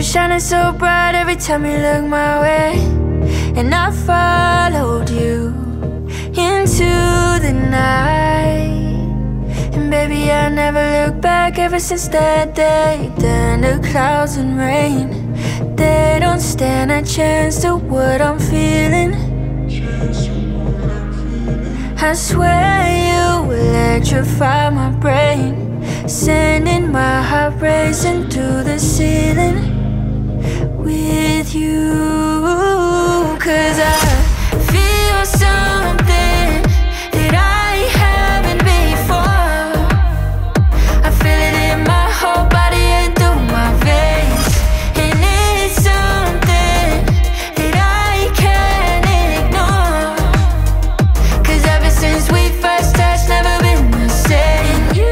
shining so bright every time you look my way. And I followed you into the night. And baby, I never look back ever since that day. Then the clouds and rain, they don't stand a chance to what I'm feeling. I swear you electrify my brain, sending my heart racing to the ceiling with you. 'Cause I feel something that I haven't before. I feel it in my whole body and through my veins. And it's something that I can't ignore. 'Cause ever since we first touched, never been the same. And you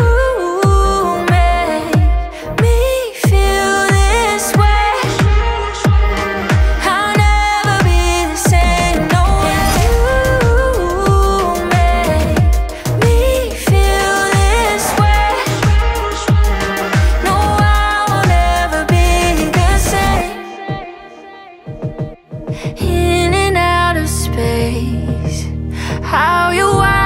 make me feel this way. I'll never be the same, no. And you make me feel this way. No, I will never be the same. In and out of space, how you are